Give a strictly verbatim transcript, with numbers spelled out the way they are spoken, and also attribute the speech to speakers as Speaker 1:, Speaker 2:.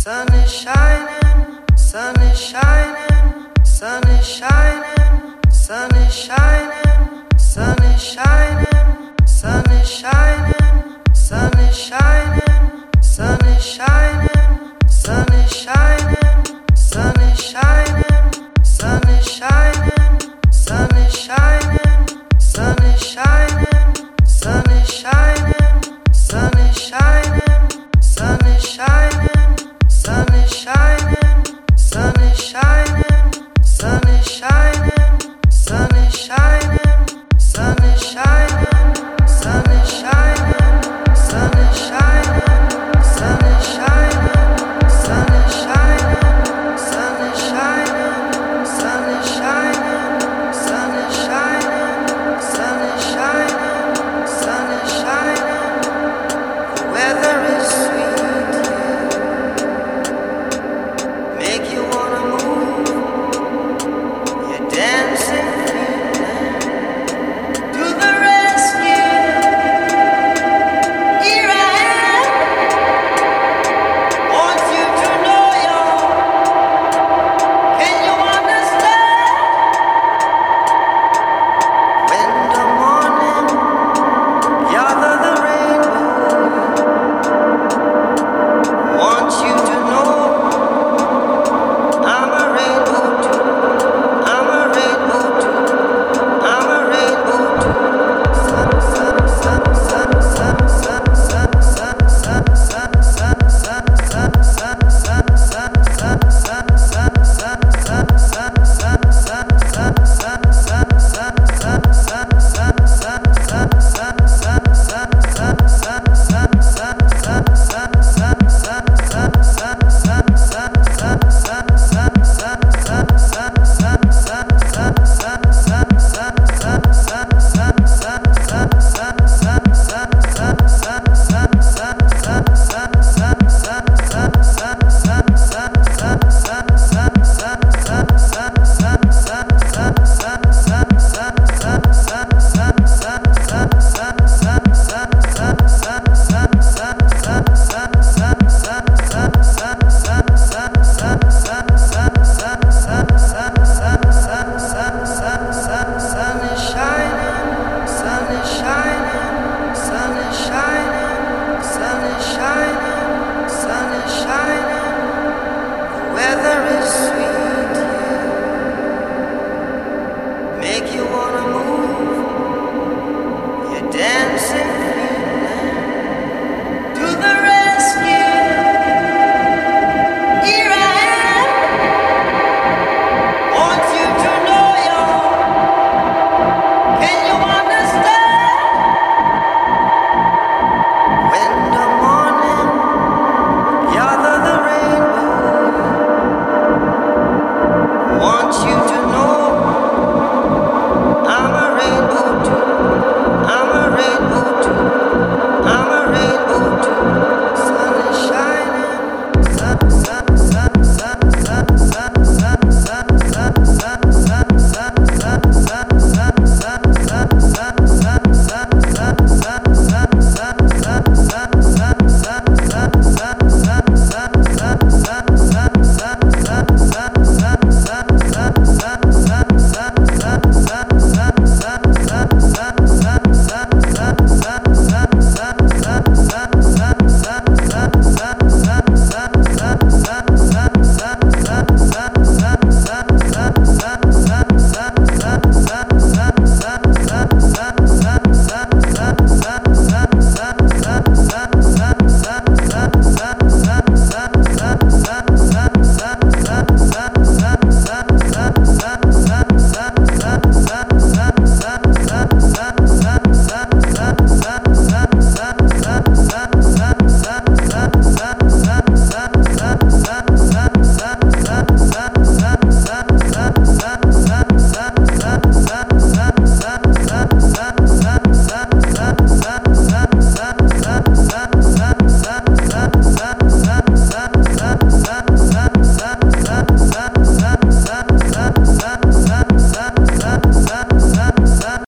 Speaker 1: Sun is shining, sun is shining, sun is shining, sun is shining, sun is shining, sun is shining, sun is shining, sun is shining, sun is shining, sun is shining, sun is shining, sun is shining, sun is shining, sun is shining, sun is shining, sun is shining, sun is shining.